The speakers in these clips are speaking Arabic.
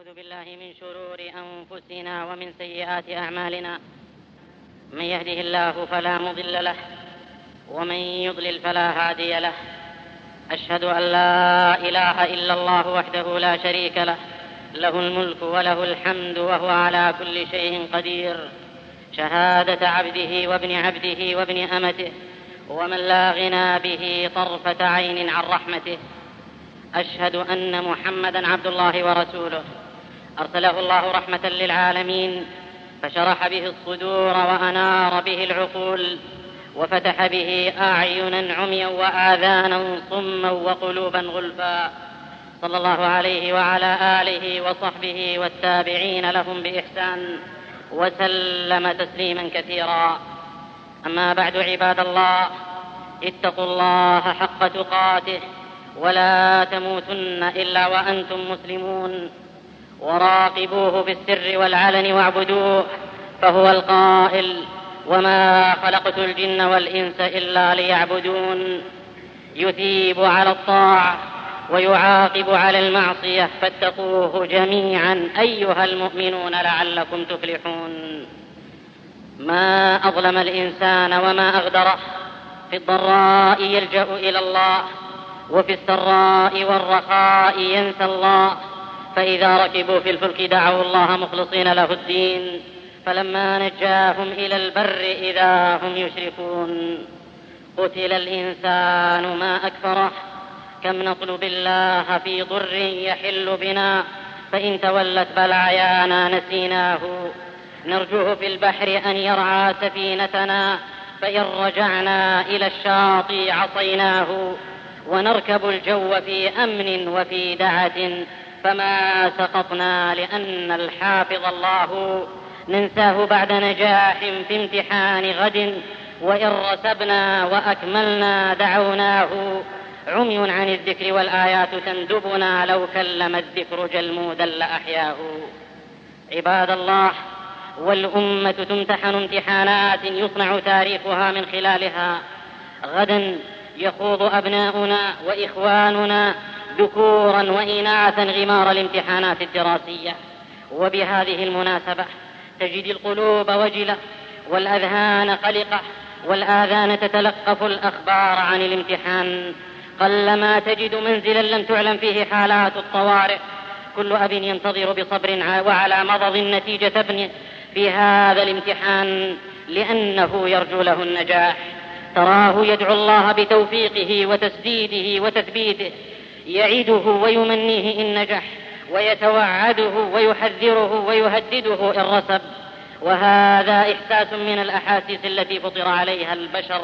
ونعوذ بالله من شرور أنفسنا ومن سيئات أعمالنا. من يهده الله فلا مضل له ومن يضلل فلا هادي له. أشهد أن لا إله إلا الله وحده لا شريك له، له الملك وله الحمد وهو على كل شيء قدير، شهادة عبده وابن عبده وابن أمته، ومن لا غنى به طرفة عين عن رحمته. أشهد أن محمدًا عبد الله ورسوله، أرسله الله رحمة للعالمين، فشرح به الصدور وأنار به العقول، وفتح به أعينا عميا وآذانا صما وقلوبا غلفا. صلى الله عليه وعلى آله وصحبه والتابعين لهم بإحسان، وسلم تسليما كثيرا. أما بعد، عباد الله، اتقوا الله حق تقاته ولا تموتن إلا وأنتم مسلمون، وراقبوه في السر والعلن واعبدوه، فهو القائل: وما خلقت الجن والإنس إلا ليعبدون. يثيب على الطاعة ويعاقب على المعصية، فاتقوه جميعا أيها المؤمنون لعلكم تفلحون. ما أظلم الإنسان وما أغدره. في الضراء يلجأ إلى الله، وفي السراء والرخاء ينسى الله. فإذا ركبوا في الفلك دعوا الله مخلصين له الدين، فلما نجاهم إلى البر إذا هم يشركون. قتل الإنسان ما أكفره، كم نطلب الله في ضر يحل بنا، فإن تولت بلعيانا نسيناه. نرجوه في البحر أن يرعى سفينتنا، فإن رجعنا إلى الشاطئ عصيناه. ونركب الجو في أمن وفي دعة، فما سقطنا لأن الحافظ الله. ننساه بعد نجاح في امتحان غد، وإن رسبنا وأكملنا دعوناه. عمي عن الذكر والآيات تندبنا، لو كلم الذكر جلمودا لأحياه. عباد الله، والأمة تمتحن امتحانات يصنع تاريخها من خلالها. غدا يخوض أبناؤنا وإخواننا ذكورا وإناثا غمار الامتحانات الدراسية. وبهذه المناسبة تجد القلوب وجلة والأذهان قلقة والآذان تتلقف الأخبار عن الامتحان. قلما تجد منزلا لم تعلم فيه حالات الطوارئ. كل أب ينتظر بصبر وعلى مضض نتيجة ابنه في هذا الامتحان، لأنه يرجو له النجاح. تراه يدعو الله بتوفيقه وتسديده وتثبيته، يعده ويمنيه إن نجح، ويتوعده ويحذره ويهدده إن رسب. وهذا إحساس من الأحاسيس التي فطر عليها البشر.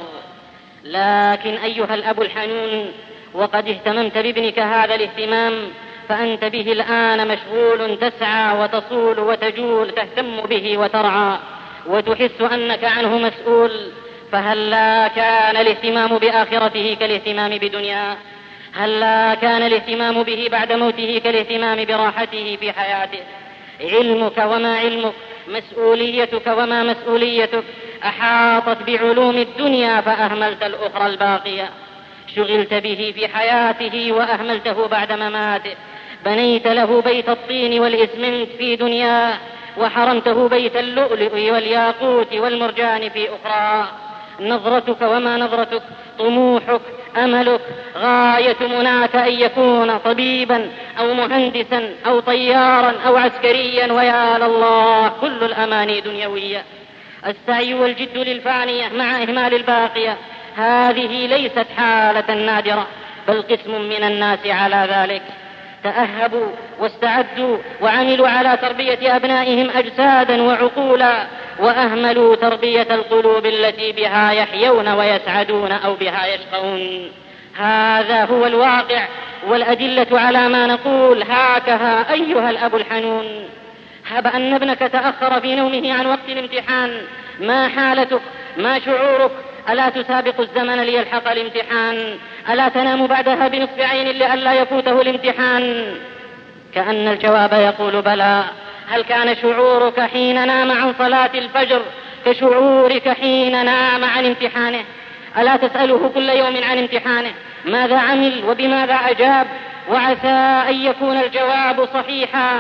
لكن أيها الأب الحنون، وقد اهتممت بابنك هذا الاهتمام، فأنت به الآن مشغول، تسعى وتصول وتجول، تهتم به وترعى وتحس أنك عنه مسؤول. فهلا كان الاهتمام بآخرته كالاهتمام بدنياه؟ هلا كان الاهتمام به بعد موته كالاهتمام براحته في حياته؟ علمك وما علمك، مسؤوليتك وما مسؤوليتك، أحاطت بعلوم الدنيا فأهملت الأخرى الباقية. شغلت به في حياته وأهملته بعد مماته. بنيت له بيت الطين والإسمنت في دنياه، وحرمته بيت اللؤلؤ والياقوت والمرجان في أخرى. نظرتك وما نظرتك، طموحك، أملك، غاية مناك أن يكون طبيبا أو مهندسا أو طيارا أو عسكريا، ويا لله كل الأماني دنيوية. السعي والجد للفانية مع إهمال الباقية. هذه ليست حالة نادرة، بل قسم من الناس على ذلك. تأهبوا واستعدوا وعملوا على تربية أبنائهم أجسادا وعقولا، وأهملوا تربية القلوب التي بها يحيون ويسعدون أو بها يشقون. هذا هو الواقع، والأدلة على ما نقول هاكها أيها الأب الحنون. هب أن ابنك تأخر في نومه عن وقت الامتحان، ما حالتك؟ ما شعورك؟ ألا تسابق الزمن ليلحق الامتحان؟ ألا تنام بعدها بنصف عين لئلا يفوته الامتحان؟ كأن الجواب يقول بلى. هل كان شعورك حين نام عن صلاة الفجر كشعورك حين نام عن امتحانه؟ ألا تسأله كل يوم عن امتحانه ماذا عمل وبماذا أجاب؟ وعسى أن يكون الجواب صحيحا.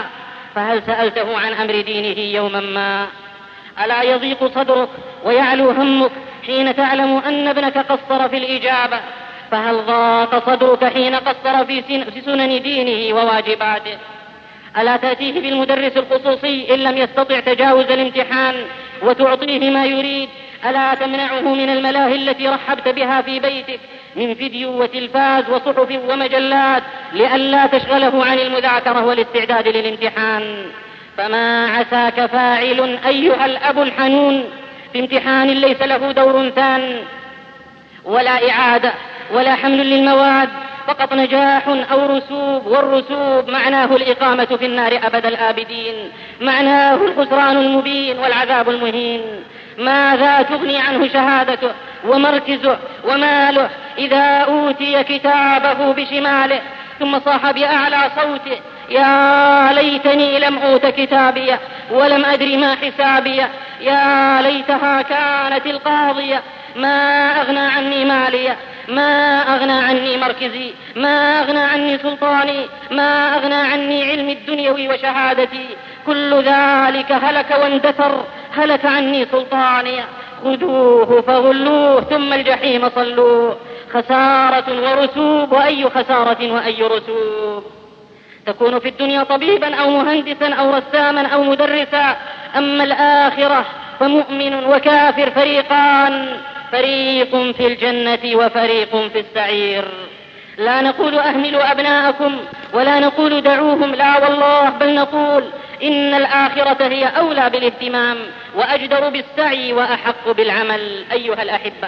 فهل سألته عن أمر دينه يوما ما؟ ألا يضيق صدرك ويعلو همك حين تعلم أن ابنك قصر في الإجابة؟ فهل ضاق صدرك حين قصر في سنن دينه وواجباته؟ ألا تأتيه بالمدرس الخصوصي إن لم يستطع تجاوز الامتحان وتعطيه ما يريد؟ ألا تمنعه من الملاهي التي رحبت بها في بيتك من فيديو وتلفاز وصحف ومجلات لئلا تشغله عن المذاكرة والاستعداد للامتحان؟ فما عساك فاعل أيها الأب الحنون في امتحان ليس له دور ثان ولا إعادة ولا حمل للمواد، فقط نجاح أو رسوب، والرسوب معناه الإقامة في النار أبد الآبدين، معناه الخسران المبين والعذاب المهين. ماذا تغني عنه شهادته ومركزه وماله إذا أوتي كتابه بشماله ثم صاح بأعلى صوته: يا ليتني لم أوت كتابي ولم أدر ما حسابي، يا ليتها كانت القاضية، ما أغنى عني مالي، ما أغنى عني مركزي، ما أغنى عني سلطاني، ما أغنى عني علمي الدنيوي وشهادتي، كل ذلك هلك واندثر، هلك عني سلطاني، خذوه فغلوه ثم الجحيم صلوه، خسارة ورسوب، وأي خسارة وأي رسوب. تكون في الدنيا طبيبا أو مهندسا أو رساما أو مدرسا، أما الآخرة فمؤمن وكافر فريقان، فريق في الجنة وفريق في السعير. لا نقول أهملوا أبناءكم ولا نقول دعوهم، لا والله، بل نقول إن الآخرة هي أولى بالاهتمام وأجدر بالسعي وأحق بالعمل. أيها الأحبة،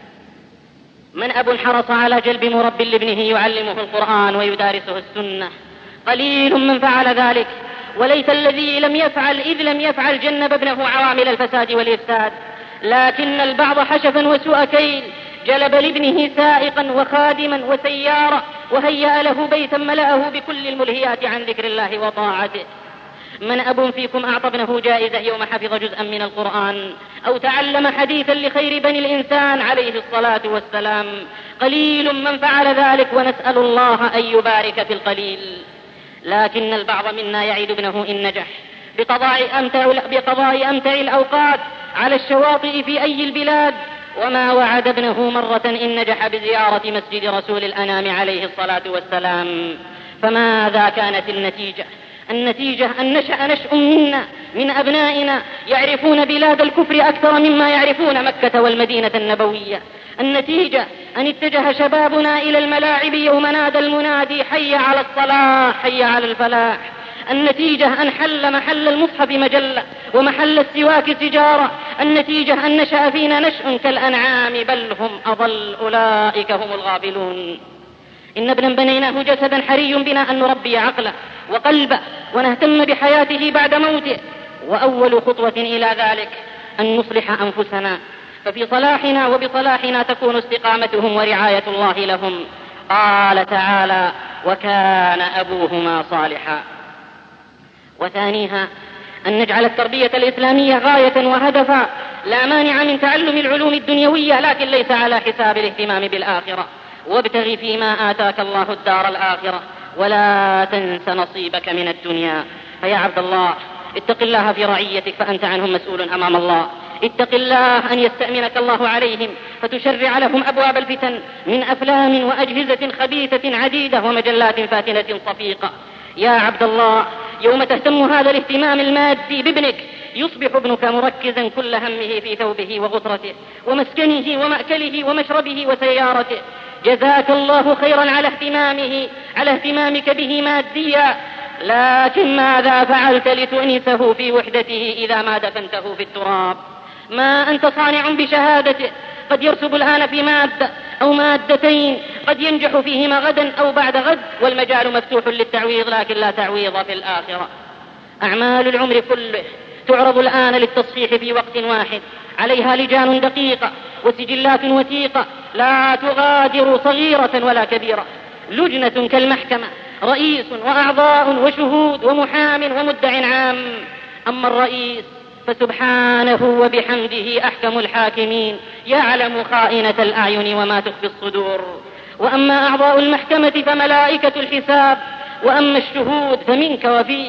من أب حرص على جلب مرب لابنه يعلمه القرآن ويدارسه السنة؟ قليل من فعل ذلك، وليس الذي لم يفعل إذ لم يفعل جنب ابنه عوامل الفساد والإفساد، لكن البعض حشفا وسوء كيل جلب لابنه سائقا وخادما وسيارة وهيأ له بيتا ملأه بكل الملهيات عن ذكر الله وطاعته. من أب فيكم أعطى ابنه جائزة يوم حفظ جزءا من القرآن أو تعلم حديثا لخير بني الإنسان عليه الصلاة والسلام؟ قليل من فعل ذلك، ونسأل الله أن يبارك في القليل. لكن البعض منا يعد ابنه إن نجح بقضاء أمتع الأوقات على الشواطئ في أي البلاد، وما وعد ابنه مرة إن نجح بزيارة مسجد رسول الأنام عليه الصلاة والسلام. فماذا كانت النتيجة؟ النتيجة أن نشأ نشء منا من أبنائنا يعرفون بلاد الكفر أكثر مما يعرفون مكة والمدينة النبوية. النتيجة أن اتجه شبابنا إلى الملاعب يوم نادى المنادي: حي على الصلاة، حي على الفلاح. النتيجة أن حل محل المصحف مجلة ومحل السواك سجارة. النتيجة أن نشأ فينا نشء كالأنعام، بل هم أضل، أولئك هم الغافلون. إن ابنا بنيناه جسدا حري بنا أن نربي عقله وقلبه ونهتم بحياته بعد موته، وأول خطوة إلى ذلك أن نصلح أنفسنا، ففي صلاحنا وبصلاحنا تكون استقامتهم ورعاية الله لهم. قال تعالى: وكان أبوهما صالحا. وثانيها أن نجعل التربية الإسلامية غاية وهدفا، لا مانع من تعلم العلوم الدنيوية، لكن ليس على حساب الاهتمام بالآخرة. وابتغ فيما آتاك الله الدار الآخرة ولا تنس نصيبك من الدنيا. فيا عبد الله، اتق الله في رعيتك فأنت عنهم مسؤول أمام الله. اتق الله أن يستأمنك الله عليهم فتشرع لهم أبواب الفتن من أفلام وأجهزة خبيثة عديدة ومجلات فاتنة صفيقة. يا عبد الله، يوم تهتم هذا الاهتمام المادي بابنك يصبح ابنك مركزا كل همه في ثوبه وغطرته ومسكنه ومأكله ومشربه وسيارته. جزاك الله خيرا على اهتمامك به ماديا، لكن ماذا فعلت لتؤنسه في وحدته إذا ما دفنته في التراب؟ ما أنت صانع بشهادته، قد يرسب الآن في مادة أو مادتين، قد ينجح فيهما غدا أو بعد غد، والمجال مفتوح للتعويض، لكن لا تعويض في الآخرة. أعمال العمر كله تعرض الآن للتصحيح في وقت واحد، عليها لجان دقيقة وسجلات وثيقة لا تغادر صغيرة ولا كبيرة، لجنة كالمحكمة، رئيس وأعضاء وشهود ومحام ومدع عام. أما الرئيس فسبحانه وبحمده أحكم الحاكمين، يعلم خائنة الأعين وما تخفي الصدور. وأما أعضاء المحكمة فملائكة الحساب، وأما الشهود فمنك وفيك،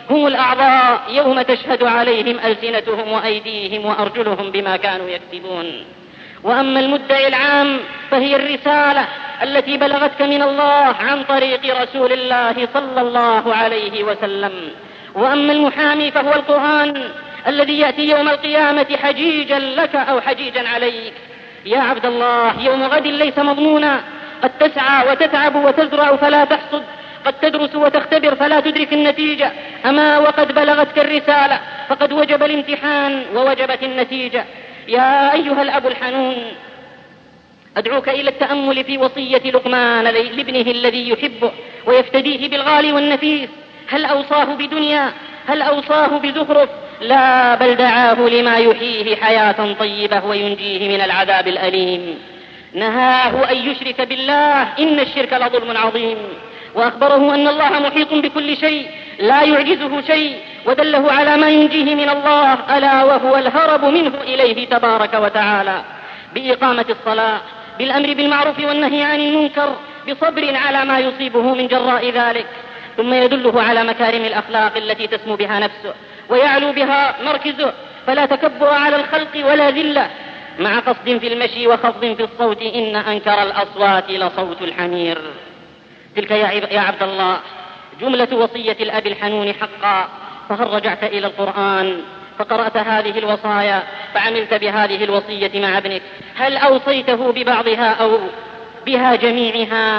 هم الأعضاء يوم تشهد عليهم ألسنتهم وأيديهم وأرجلهم بما كانوا يكسبون. وأما المدعي العام فهي الرسالة التي بلغتك من الله عن طريق رسول الله صلى الله عليه وسلم. وأما المحامي فهو القرآن الذي يأتي يوم القيامة حجيجا لك أو حجيجا عليك. يا عبد الله، يوم غد ليس مضمونا، قد تسعى وتتعب وتزرع فلا تحصد، قد تدرس وتختبر فلا تدرك النتيجة. أما وقد بلغتك الرسالة فقد وجب الامتحان ووجبت النتيجة. يا أيها الأب الحنون، أدعوك إلى التأمل في وصية لقمان لابنه الذي يحبه ويفتديه بالغالي والنفيس. هل أوصاه بدنيا؟ هل أوصاه بزخرف؟ لا، بل دعاه لما يحييه حياة طيبة وينجيه من العذاب الأليم. نهاه أن يشرك بالله، إن الشرك لظلم عظيم، وأخبره أن الله محيط بكل شيء لا يعجزه شيء، ودله على ما ينجيه من الله، ألا وهو الهرب منه إليه تبارك وتعالى، بإقامة الصلاة، بالأمر بالمعروف والنهي عن المنكر، بصبر على ما يصيبه من جراء ذلك. ثم يدله على مكارم الأخلاق التي تسمو بها نفسه ويعلو بها مركزه، فلا تكبر على الخلق ولا ذلة، مع قصد في المشي وخفض في الصوت، إن أنكر الأصوات لصوت الحمير. تلك يا عبد الله جملة وصية الأب الحنون حقا. فهل رجعت إلى القرآن فقرأت هذه الوصايا فعملت بهذه الوصية مع ابنك؟ هل أوصيته ببعضها أو بها جميعها؟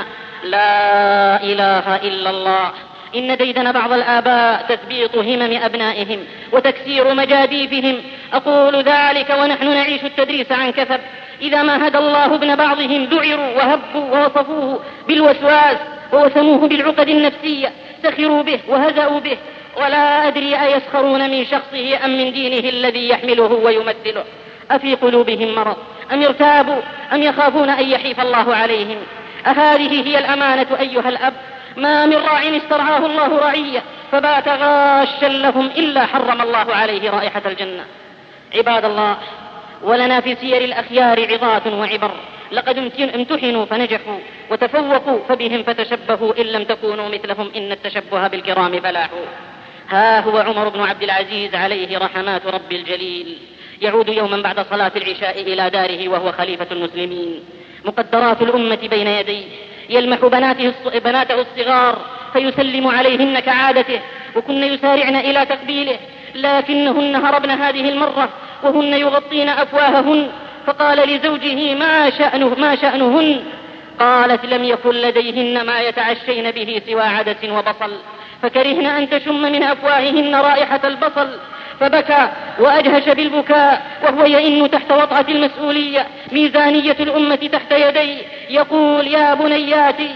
لا إله إلا الله. إن ديدن بعض الآباء تثبيط همم أبنائهم وتكسير مجاديفهم. أقول ذلك ونحن نعيش التدريس عن كثب. إذا ما هدى الله ابن بعضهم ذعروا وهبوا ووصفوه بالوسواس ووسموه بالعقد النفسية، سخروا به وهزأوا به، ولا أدري أيسخرون من شخصه أم من دينه الذي يحمله ويمثله. أفي قلوبهم مرض أم ارتابوا أم يخافون أن يحيف الله عليهم؟ أهذه هي الأمانة أيها الأب؟ ما من راع استرعاه الله رعية فبات غاشا لهم إلا حرم الله عليه رائحة الجنة. عباد الله، ولنا في سير الأخيار عظات وعبر. لقد امتحنوا فنجحوا وتفوقوا، فبهم فتشبهوا إن لم تكونوا مثلهم، إن التشبه بالكرام فلاح. ها هو عمر بن عبد العزيز عليه رحمات رب الجليل يعود يوما بعد صلاة العشاء إلى داره وهو خليفة المسلمين، مقدرات الأمة بين يديه، يلمح بناته الصغار فيسلم عليهن كعادته، وكن يسارعن إلى تقبيله، لكنهن هربن هذه المرة وهن يغطين أفواههن. فقال لزوجه: ما شأنهن؟ قالت: لم يكن لديهن ما يتعشين به سوى عدس وبصل، فكرهن أن تشم من أفواههن رائحة البصل. فبكى وأجهش بالبكاء وهو يئن تحت وطأة المسؤولية، ميزانية الأمة تحت يديه، يقول: يا بنياتي،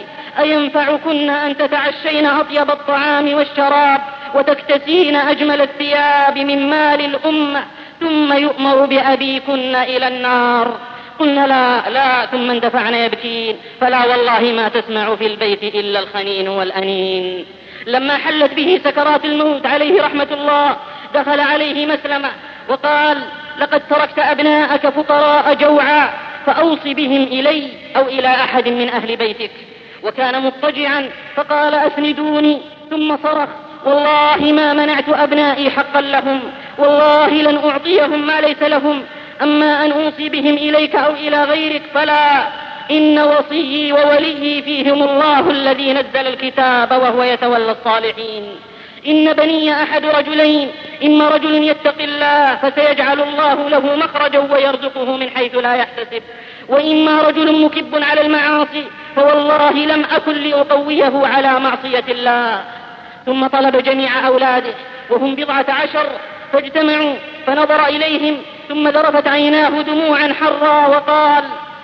أينفعكن أن تتعشين أطيب الطعام والشراب وتكتسين أجمل الثياب من مال الأمة، ثم يؤمر بأبيكن إلى النار؟ قلنا: لا. ثم اندفعن يبكين، فلا والله ما تسمع في البيت إلا الخنين والأنين. لما حلت به سكرات الموت عليه رحمة الله، دخل عليه مسلمة وقال: لقد تركت أبناءك فقراء جوعا، فأوصي بهم إلي أو إلى أحد من أهل بيتك. وكان مضطجعا فقال: أسندوني. ثم صرخ: والله ما منعت أبنائي حقا لهم، والله لن أعطيهم ما ليس لهم، أما أن أوصي بهم إليك أو إلى غيرك فلا. إن وصيي ووليي فيهم الله الذي نزل الكتاب وهو يتولى الصالحين. إن بني أحد رجلين: إما رجل يتقي الله فسيجعل الله له مخرجا ويرزقه من حيث لا يحتسب، وإما رجل مكب على المعاصي فوالله لم أكن لأقويه على معصية الله. ثم طلب جميع أولاده وهم 17 فاجتمعوا، فنظر إليهم ثم ذرفت عيناه دموعا حرا وقال: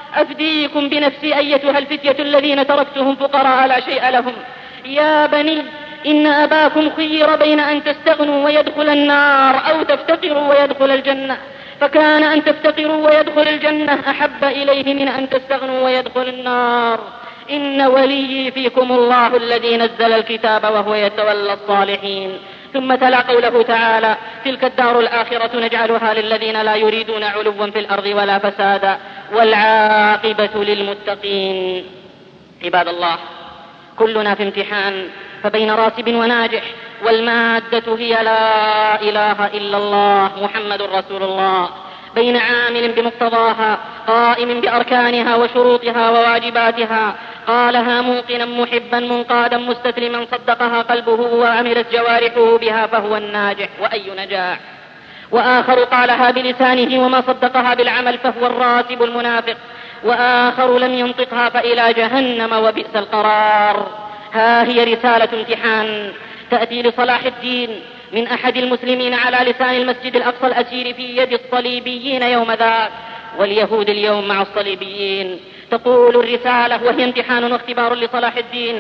أفديكم بنفسي أيتها الفتية الذين تركتهم فقراء لا شيء لهم. يا بني، إن أباكم خير بين أن تستغنوا ويدخل النار أو تفتقروا ويدخل الجنة، فكان أن تفتقروا ويدخل الجنة أحب إليه من أن تستغنوا ويدخل النار. إن وليي فيكم الله الذي نزل الكتاب وهو يتولى الصالحين. ثم تلا قوله تعالى: تلك الدار الآخرة نجعلها للذين لا يريدون علوا في الأرض ولا فسادا والعاقبة للمتقين. عباد الله، كلنا في امتحان، فبين راسب وناجح والمادة هي لا إله إلا الله محمد رسول الله، بين عامل بمقتضاها قائم بأركانها وشروطها وواجباتها، قالها موقنا محبا منقادا مستسلما صدقها قلبه وعملت جوارحه بها فهو الناجح، وأي نجاح. وآخر قالها بلسانه وما صدقها بالعمل فهو الراسب المنافق، وآخر لم ينطقها فإلى جهنم وبئس القرار. ها هي رسالة امتحان تأتي لصلاح الدين من أحد المسلمين على لسان المسجد الأقصى الأسير في يد الصليبيين يوم ذاك واليهود اليوم مع الصليبيين. تقول الرسالة وهي امتحان واختبار لصلاح الدين: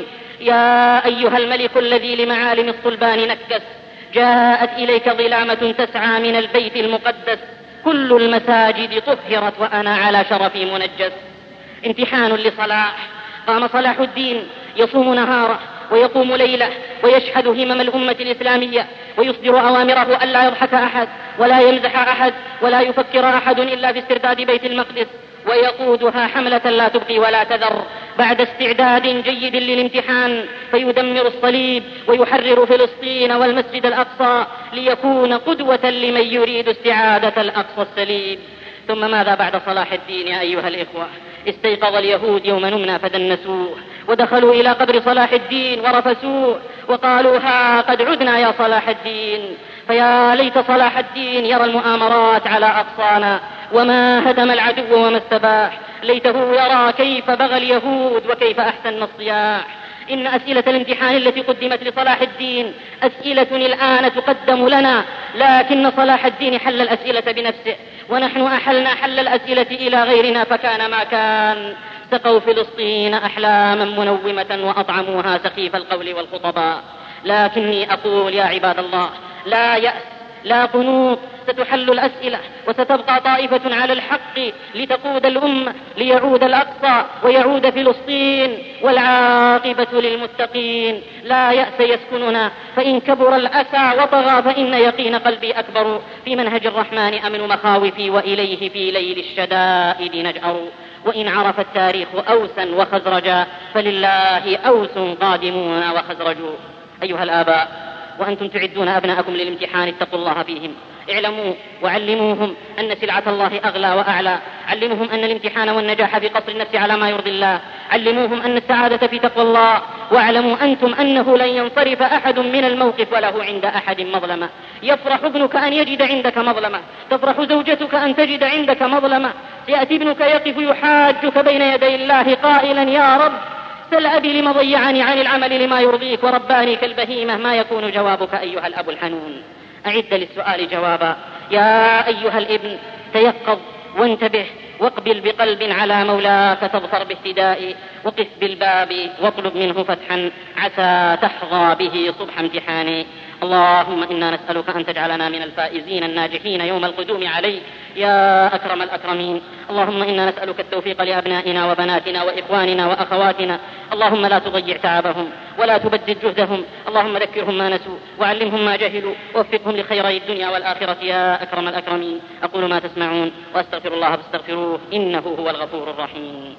يا أيها الملك الذي لمعالم الصلبان نكس، جاءت إليك ظلامة تسعى من البيت المقدس، كل المساجد طهرت وأنا على شرفي منجس. امتحان لصلاح. قام صلاح الدين يصوم نهاره ويقوم ليله ويشهد همم الأمة الإسلامية ويصدر أوامره ألا يضحك أحد ولا يمزح أحد ولا يفكر أحد إلا في استرداد بيت المقدس، ويقودها حملة لا تبقي ولا تذر بعد استعداد جيد للامتحان، فيدمر الصليب ويحرر فلسطين والمسجد الأقصى ليكون قدوة لمن يريد استعادة الأقصى السليم. ثم ماذا بعد صلاح الدين يا أيها الإخوة؟ استيقظ اليهود يوم نمنا فدنسوه، ودخلوا إلى قبر صلاح الدين ورفسوه وقالوا: ها قد عدنا يا صلاح الدين. فيا ليت صلاح الدين يرى المؤامرات على أقصانا وما هدم العدو وما استباح، ليته يرى كيف بغى اليهود وكيف أحسن الصياح. إن أسئلة الامتحان التي قدمت لصلاح الدين أسئلة الآن تقدم لنا، لكن صلاح الدين حل الأسئلة بنفسه، ونحن أحلنا حل الأسئلة إلى غيرنا فكان ما كان. سقوا فلسطين أحلاما منومة وأطعموها سخيف القول والخطباء. لكني أقول يا عباد الله: لا يأس لا قنوط، ستحل الأسئلة وستبقى طائفة على الحق لتقود الأمة ليعود الأقصى ويعود فلسطين، والعاقبة للمتقين. لا يأس يسكننا، فإن كبر الأسى وطغى فإن يقين قلبي أكبر، في منهج الرحمن أمن مخاوفي وإليه في ليل الشدائد نجأر. وإن عرف التاريخ أوسا وخزرجا فلله أوس قادمون وخزرج. أيها الآباء وأنتم تعدون أبناءكم للامتحان اتقوا الله فيهم، اعلموا وعلموهم أن سلعة الله أغلى وأعلى، علموهم أن الامتحان والنجاح في قصر النفس على ما يرضي الله، علموهم أن السعادة في تقوى الله، واعلموا أنتم أنه لن ينصرف أحد من الموقف وله عند أحد مظلمة. يفرح ابنك أن يجد عندك مظلمة، تفرح زوجتك أن تجد عندك مظلمة، يأتي ابنك يقف يحاجك بين يدي الله قائلا: يا رب سل أبي لما ضيعني عن العمل لما يرضيك ورباني كالبهيمة. ما يكون جوابك أيها الأب الحنون؟ أعد للسؤال جوابا. يا أيها الابن تيقظ وانتبه واقبل بقلب على مولاك تظفر باهتداء، وقف بالباب واطلب منه فتحا عسى تحظى به صبح امتحاني. اللهم إنا نسألك أن تجعلنا من الفائزين الناجحين يوم القدوم عليك يا أكرم الأكرمين. اللهم إنا نسألك التوفيق لأبنائنا وبناتنا وإخواننا وأخواتنا، اللهم لا تضيع تعبهم ولا تبدد جهدهم، اللهم ذكرهم ما نسوا وعلمهم ما جهلوا ووفقهم لخيري الدنيا والآخرة يا أكرم الأكرمين. أقول ما تسمعون وأستغفر الله فاستغفروه إنه هو الغفور الرحيم.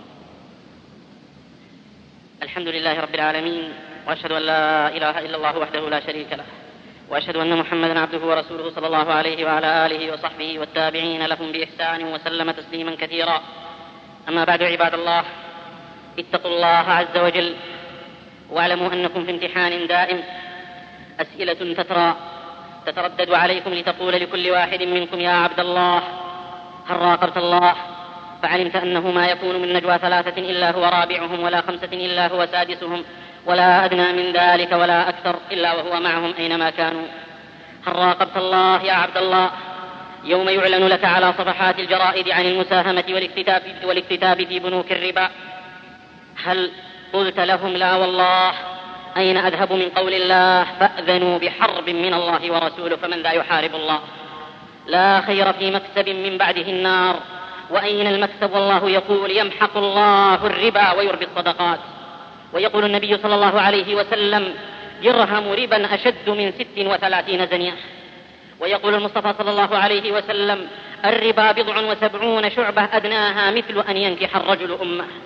الحمد لله رب العالمين، وأشهد أن لا إله إلا الله وحده لا شريك له، وأشهد أن محمدا عبده ورسوله صلى الله عليه وعلى آله وصحبه والتابعين لهم بإحسان وسلم تسليما كثيرا. أما بعد عباد الله، اتقوا الله عز وجل واعلموا أنكم في امتحان دائم، أسئلة تتردد عليكم لتقول لكل واحد منكم: يا عبد الله هل راقبت الله؟ فعلمت أنه ما يكون من نجوى 3 إلا هو رابعهم، ولا 5 إلا هو سادسهم، ولا أدنى من ذلك ولا أكثر إلا وهو معهم أينما كانوا. هل راقبت الله يا عبد الله يوم يعلن لك على صفحات الجرائد عن المساهمة والاكتتاب في بنوك الربا؟ هل قلت لهم: لا والله، أين أذهب من قول الله فأذنوا بحرب من الله ورسوله فمن ذا يحارب الله؟ لا خير في مكسب من بعده النار. وأين المكسب والله يقول: يمحق الله الربا ويربي الصدقات. ويقول النبي صلى الله عليه وسلم: درهم ربا أشد من 36 زنية. ويقول المصطفى صلى الله عليه وسلم: الربا 70 شعبة أدناها مثل أن ينكح الرجل أمه.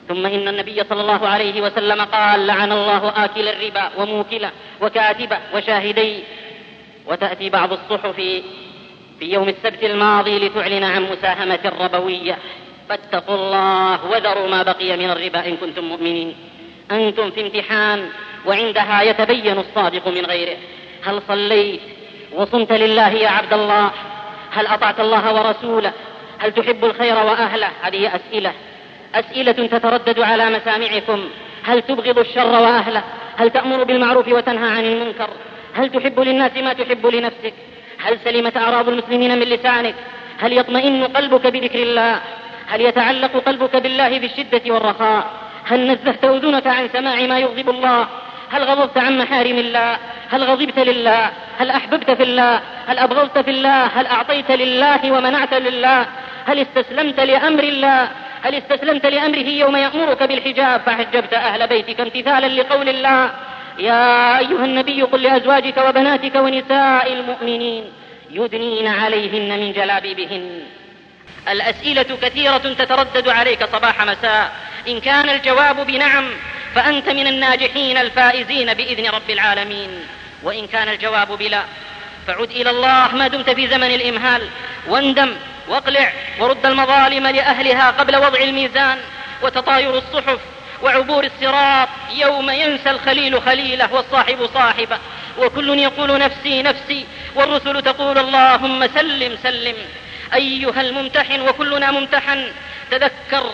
ثم إن النبي صلى الله عليه وسلم قال: لعن الله آكل الربا وموكله وكاتبه وشاهديه. وتأتي بعض الصحف في يوم السبت الماضي لتعلن عن مساهمة الربوية. فاتقوا الله وذروا ما بقي من الربا إن كنتم مؤمنين. أنتم في امتحان، وعندها يتبين الصادق من غيره. هل صليت وصمت لله يا عبد الله؟ هل أطعت الله ورسوله؟ هل تحب الخير وأهله؟ هذه أسئلة تتردد على مسامعكم. هل تبغض الشر وأهله؟ هل تأمر بالمعروف وتنهى عن المنكر؟ هل تحب للناس ما تحب لنفسك؟ هل سلمت أعراض المسلمين من لسانك؟ هل يطمئن قلبك بذكر الله؟ هل يتعلق قلبك بالله في الشدة والرخاء؟ هل نزهت أذنك عن سماع ما يغضب الله؟ هل غضبت عن محارم الله؟ هل غضبت لله؟ هل أحببت في الله؟ هل أبغضت في الله؟ هل أعطيت لله ومنعت لله؟ هل استسلمت لأمر الله؟ هل استسلمت لأمره يوم يأمرك بالحجاب فحجبت أهل بيتك امتثالا لقول الله؟ يا أيها النبي قل لأزواجك وبناتك ونساء المؤمنين يدنين عليهن من جلابيبهن. الأسئلة كثيرة تتردد عليك صباح مساء. إن كان الجواب بنعم فأنت من الناجحين الفائزين بإذن رب العالمين، وإن كان الجواب بلا فعد إلى الله ما دمت في زمن الإمهال، واندم واقلع ورد المظالم لأهلها قبل وضع الميزان وتطاير الصحف وعبور الصراط يوم ينسى الخليل خليله والصاحب صاحبه، وكل يقول نفسي نفسي والرسل تقول اللهم سلم سلم. أيها الممتحن وكلنا ممتحن، تذكر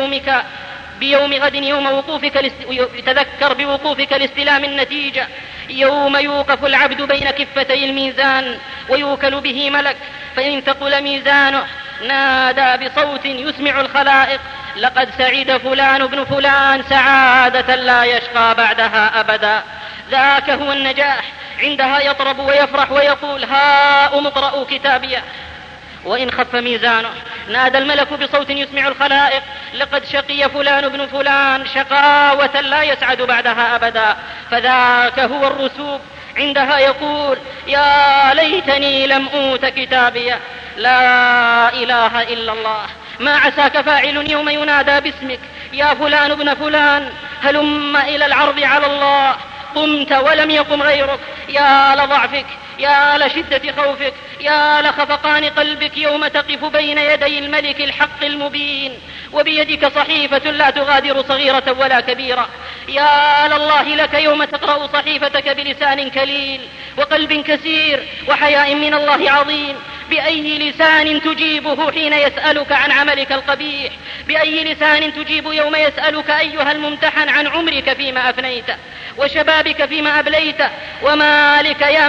بيوم غد تذكر بوقوفك لاستلام النتيجة، يوم يوقف العبد بين كفتي الميزان ويوكل به ملك، فإن ثقل ميزانه نادى بصوت يسمع الخلائق: لقد سعد فلان بن فلان سعادة لا يشقى بعدها أبدا. ذاك هو النجاح، عندها يطرب ويفرح ويقول: هاؤم اقرءوا كتابيه. وإن خف ميزانه نادى الملك بصوت يسمع الخلائق: لقد شقي فلان بن فلان شقاوة لا يسعد بعدها أبدا. فذاك هو الرسوب، عندها يقول: يا ليتني لم أوت كتابيه. لا إله إلا الله. ما عساك فاعل يوم ينادى باسمك: يا فلان بن فلان هلم إلى العرض على الله. قمت ولم يقم غيرك. يا لضعفك، يا لشدة خوفك، يا لخفقان قلبك يوم تقف بين يدي الملك الحق المبين وبيدك صحيفة لا تغادر صغيرة ولا كبيرة. يا لله لك يوم تقرأ صحيفتك بلسان كليل وقلب كسير وحياء من الله عظيم. بأي لسان تجيبه حين يسألك عن عملك القبيح؟ بأي لسان تجيب يوم يسألك أيها الممتحن عن عمرك فيما أفنيته وشبابك فيما أبليته؟ ومالك يا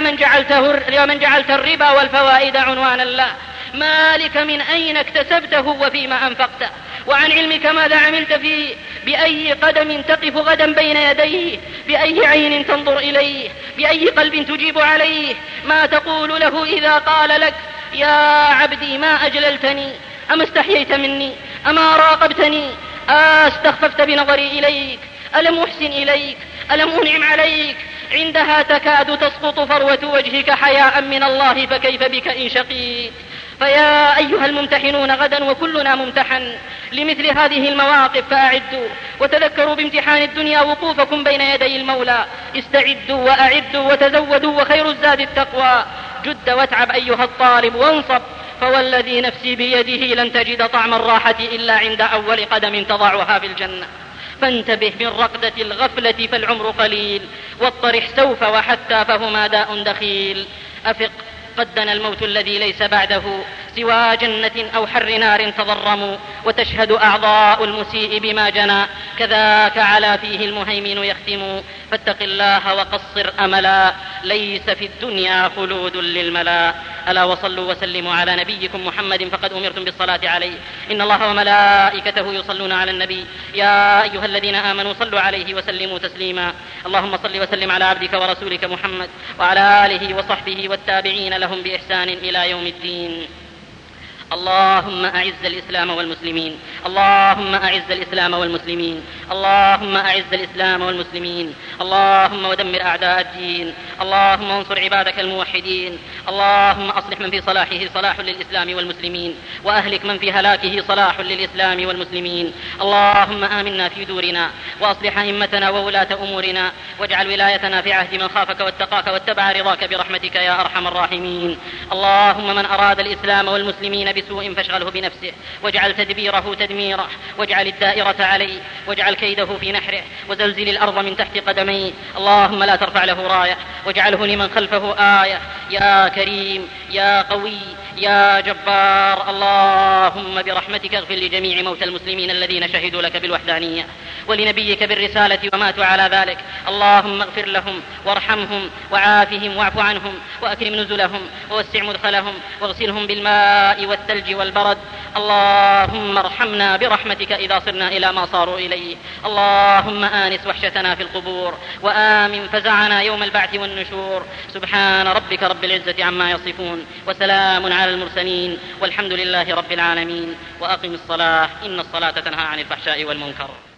من جعلت الربا والفوائد عنوانا له؟ مالك من أين اكتسبته وفيما أنفقته؟ وعن علمك ماذا عملت فيه؟ بأي قدم تقف غدا بين يديه؟ بأي عين تنظر إليه؟ بأي قلب تجيب عليه؟ ما تقول له إذا قال لك: يا عبدي ما أجللتني؟ أما استحييت مني؟ أما راقبتني؟ استخففت بنظري إليك؟ ألم أحسن إليك؟ ألم أنعم عليك؟ عندها تكاد تسقط فروة وجهك حياء من الله، فكيف بك إن شقيت؟ فيا أيها الممتحنون غدا وكلنا ممتحن لمثل هذه المواقف، فأعدوا وتذكروا بامتحان الدنيا وقوفكم بين يدي المولى. استعدوا وأعدوا وتزودوا، وخير الزاد التقوى. جد واتعب أيها الطالب وانصب، فوالذي نفسي بيده لن تجد طعم الراحة إلا عند أول قدم تضعها في الجنة. فانتبه من رقدة الغفلة فالعمر قليل، واطرح سوف وحتى فهما داء دخيل. أفق، قد دنا الموت الذي ليس بعده سوى جنة أو حر نار تضرموا، وتشهد أعضاء المسيء بما جنى، كذاك على فيه المهيمن يختم. فاتق الله وقصر أملا، ليس في الدنيا خلود للملا. ألا وصلوا وسلموا على نبيكم محمد فقد أمرتم بالصلاة عليه، إن الله وملائكته يصلون على النبي يا أيها الذين آمنوا صلوا عليه وسلموا تسليما. اللهم صل وسلم على عبدك ورسولك محمد وعلى آله وصحبه والتابعين لهم بإحسان إلى يوم الدين. اللهم أعز الإسلام والمسلمين، اللهم أعز الإسلام والمسلمين، اللهم أعز الإسلام والمسلمين، اللهم ودمر أعداء الدين، اللهم انصر عبادك الموحدين، اللهم أصلح من في صلاحه صلاح للإسلام والمسلمين، وأهلك من في هلاكه صلاح للإسلام والمسلمين. اللهم آمنا في دورنا، وأصلح أئمتنا وولاة أمورنا، واجعل ولايتنا في عهد من خافك واتقاك واتبع رضاك برحمتك يا أرحم الراحمين. اللهم من أراد الإسلام والمسلمين بسوء فاشغله بنفسه، واجعل تدبيره تدميره، واجعل الدائرة عليه، واجعل كيده في نحره، وزلزل الأرض من تحت قدميه. اللهم لا ترفع له راية، واجعله لمن خلفه آية. يا كريم يا قوي يا جبار، اللهم برحمتك اغفر لجميع موتى المسلمين الذين شهدوا لك بالوحدانية ولنبيك بالرسالة وماتوا على ذلك. اللهم اغفر لهم وارحمهم وعافهم واعف عنهم وأكرم نزلهم ووسع مدخلهم واغسلهم بالماء والثلج والبرد. اللهم ارحمنا برحمتك إذا صرنا إلى ما صاروا إليه. اللهم آنس وحشتنا في القبور، وآمن فزعنا يوم البعث والنشور. سبحان ربك رب العزة عما يصفون، وسلام على المرسلين، والحمد لله رب العالمين. وأقم الصلاة، إن الصلاة تنهى عن الفحشاء والمنكر.